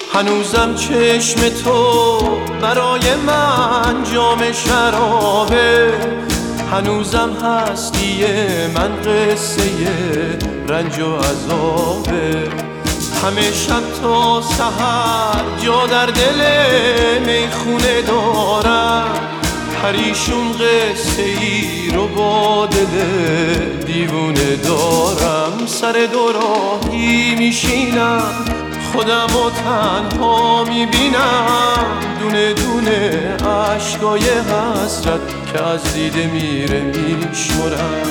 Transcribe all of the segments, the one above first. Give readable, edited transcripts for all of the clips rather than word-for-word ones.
هنوزم چشم تو برای من جام شرابه، هنوزم هستی من قصه رنج و عذابه. همه شب تا سحر جا در دل میخونه دارم، پریشون قصه ای رو با دل دیوونه دارم. سر دو راهی میشینم خودم و تنها میبینم، دونه دونه عشقای حسرت که از دیده میره میشمرم.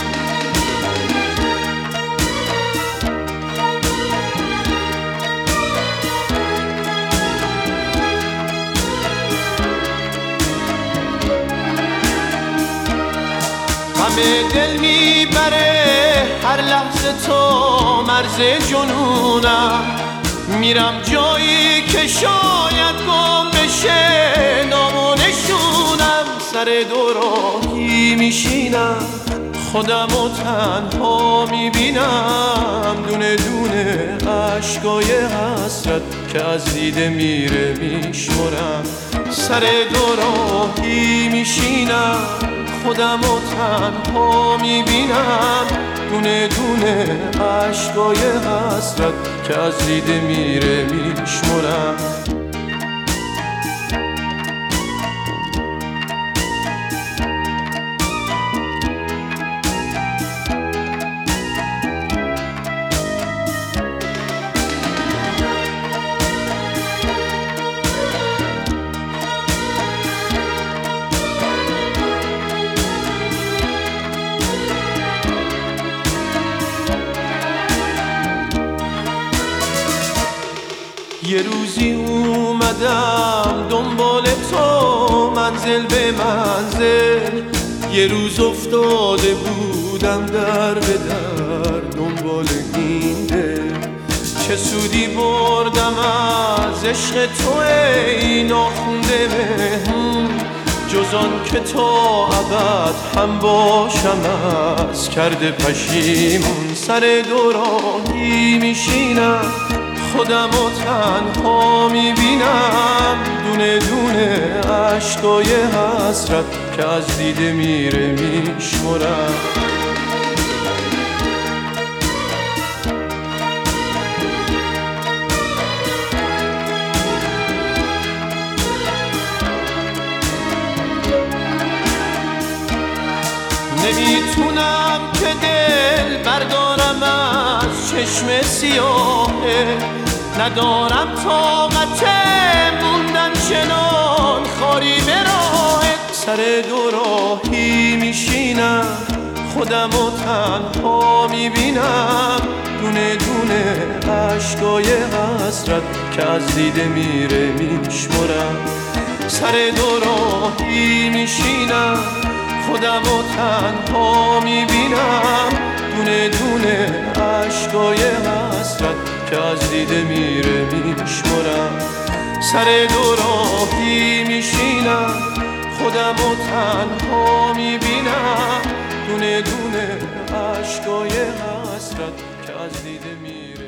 همه دل میبره هر لحظه تو مرز جنونم، میرم جایی که شاید گم بشه نام و نشونم. سر دو راهی میشینم خودم و تنها میبینم، دونه دونه عشقای حسرت که از دیده میره میشمرم. سر دو راهی میشینم خودم و تنها میبینم، دونه دونه عشقای حسرت که از دیده میره میشمرم. یه روزی اومدم دنبال تو منزل به منزل، یه روز افتاده بودم در به در دنبال این دل. چه سودی بردم از عشق تو ای ناخونده مهمون، جز آن که تا ابد هم باشم از کرده پشیمون. سر دو راهی میشینم خودم و تنها میبینم، دونه دونه عشقای حسرت که از دیده میره میشمرم. نمیتونم که دل بردارم از چشم سیاهه، ندارم طاقت موندن چنان خاری به راهت. سر دو راهی میشینم خودم و تنها میبینم، دونه دونه عشقای حسرت که از دیده میره میشمرم. سر دو راهی میشینم خودم و تنها میبینم، دونه دونه عشقای حسرت که از دیده میره میشمرم. سر دو راهی میشینم خودم و تنها میبینم، دونه دونه عشقای حسرت که از دیده میره